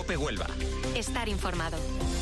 Cope Huelva. Estar informado.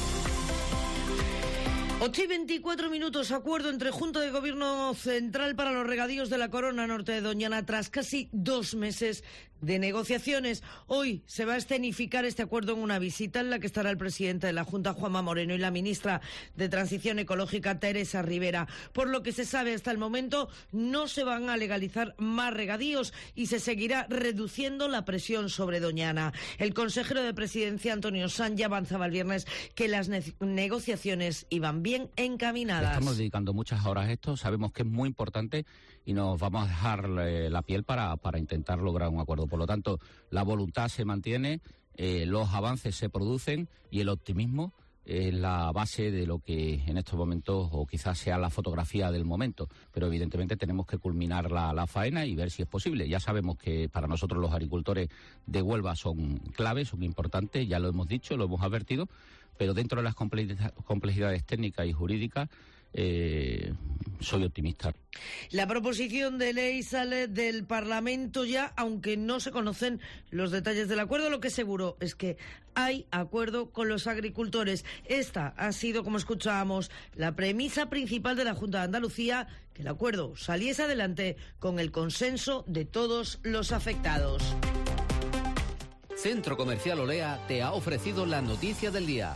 8:24, acuerdo entre Junta de Gobierno Central para los regadíos de la Corona Norte de Doñana tras casi 2 meses de negociaciones. Hoy se va a escenificar este acuerdo en una visita en la que estará el presidente de la Junta, Juanma Moreno, y la ministra de Transición Ecológica, Teresa Rivera. Por lo que se sabe hasta el momento, no se van a legalizar más regadíos y se seguirá reduciendo la presión sobre Doñana. El consejero de Presidencia, Antonio Sanz, ya avanzaba el viernes que las negociaciones iban bien encaminadas. Estamos dedicando muchas horas a esto, sabemos que es muy importante y nos vamos a dejar la piel para intentar lograr un acuerdo. Por lo tanto, la voluntad se mantiene, los avances se producen y el optimismo es la base de lo que en estos momentos, o quizás sea la fotografía del momento, pero evidentemente tenemos que culminar la faena y ver si es posible. Ya sabemos que para nosotros los agricultores de Huelva son claves, son importantes, ya lo hemos dicho, lo hemos advertido, pero dentro de las complejidades técnicas y jurídicas soy optimista. La proposición de ley sale del Parlamento ya, aunque no se conocen los detalles del acuerdo. Lo que es seguro es que hay acuerdo con los agricultores. Esta ha sido, como escuchábamos, la premisa principal de la Junta de Andalucía, que el acuerdo saliese adelante con el consenso de todos los afectados. Centro Comercial Olea te ha ofrecido la noticia del día.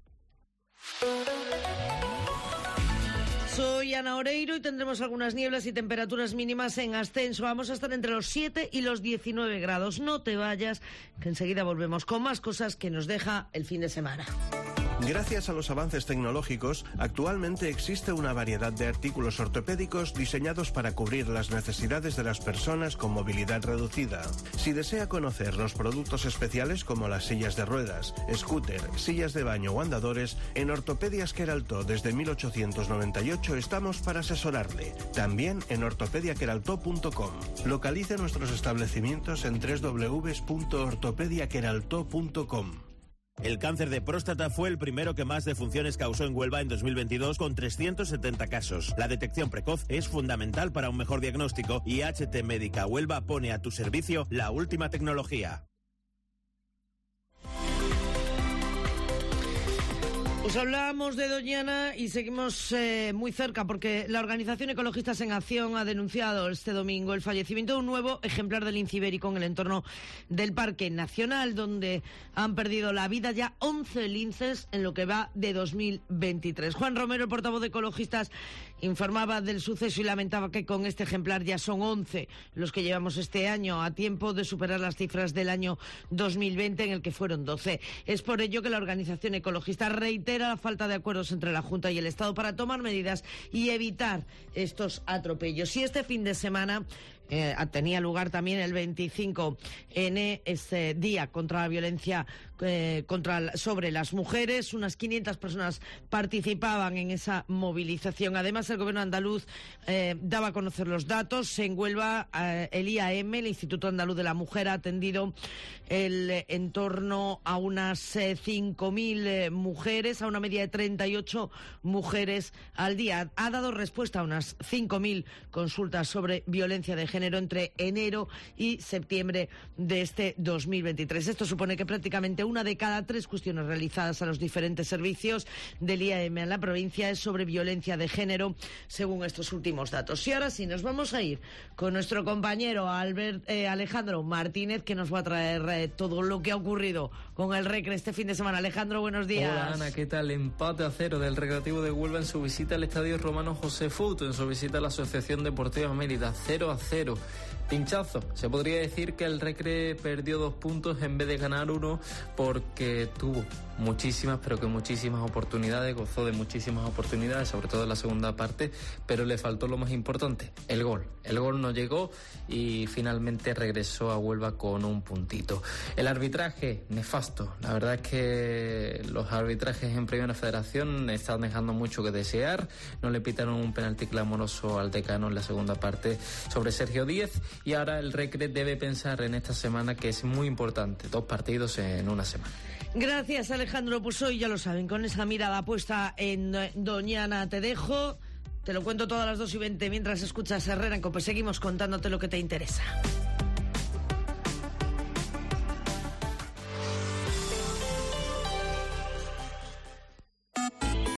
Soy Ana Oreiro y tendremos algunas nieblas y temperaturas mínimas en ascenso. Vamos a estar entre los 7 y los 19 grados. No te vayas, que enseguida volvemos con más cosas que nos deja el fin de semana. Gracias a los avances tecnológicos, actualmente existe una variedad de artículos ortopédicos diseñados para cubrir las necesidades de las personas con movilidad reducida. Si desea conocer los productos especiales como las sillas de ruedas, scooter, sillas de baño o andadores, en Ortopedias Queraltó desde 1898 estamos para asesorarle. También en ortopediaqueraltó.com. Localice nuestros establecimientos en www.ortopediaqueraltó.com. El cáncer de próstata fue el primero que más defunciones causó en Huelva en 2022, con 370 casos. La detección precoz es fundamental para un mejor diagnóstico y HT Médica Huelva pone a tu servicio la última tecnología. Os hablábamos de Doñana y seguimos muy cerca porque la organización Ecologistas en Acción ha denunciado este domingo el fallecimiento de un nuevo ejemplar del lince ibérico en el entorno del Parque Nacional, donde han perdido la vida ya 11 linces en lo que va de 2023. Juan Romero, el portavoz de Ecologistas, informaba del suceso y lamentaba que con este ejemplar ya son 11 los que llevamos este año, a tiempo de superar las cifras del año 2020 en el que fueron 12. Es por ello que la organización ecologista reitera la falta de acuerdos entre la Junta y el Estado para tomar medidas y evitar estos atropellos. Y este fin de semana tenía lugar también el 25N, este día contra la violencia sobre las mujeres. Unas 500 personas participaban en esa movilización. Además, el gobierno andaluz daba a conocer los datos. En Huelva, el IAM, el Instituto Andaluz de la Mujer, ha atendido en torno a unas 5.000 mujeres, a una media de 38 mujeres al día. Ha dado respuesta a unas 5.000 consultas sobre violencia de género entre enero y septiembre de este 2023. Esto supone que prácticamente 1 de cada 3 cuestiones realizadas a los diferentes servicios del IAM en la provincia es sobre violencia de género, según estos últimos datos. Y ahora sí, nos vamos a ir con nuestro compañero Alejandro Martínez, que nos va a traer todo lo que ha ocurrido con el Recre este fin de semana. Alejandro, buenos días. Hola Ana, ¿qué tal? Empate a 0 del Recreativo de Huelva en su visita al Estadio Romano José Fouto, en su visita a la Asociación Deportiva Mérida, 0-0. Pinchazo. Se podría decir que el Recre perdió 2 puntos en vez de ganar 1, porque tuvo muchísimas, pero que muchísimas oportunidades, gozó de muchísimas oportunidades, sobre todo en la segunda parte, pero le faltó lo más importante, el gol. El gol no llegó y finalmente regresó a Huelva con un puntito. El arbitraje, nefasto. La verdad es que los arbitrajes en Primera Federación están dejando mucho que desear. No le pitaron un penalti clamoroso al Decano en la segunda parte sobre Sergio Díez, y ahora el Recre debe pensar en esta semana, que es muy importante, 2 partidos en una semana. Gracias, Alejandro. Pues hoy ya lo saben, con esa mirada puesta en Doñana te dejo. Te lo cuento todas las 2:20 mientras escuchas Herrera en COPE. Seguimos contándote lo que te interesa.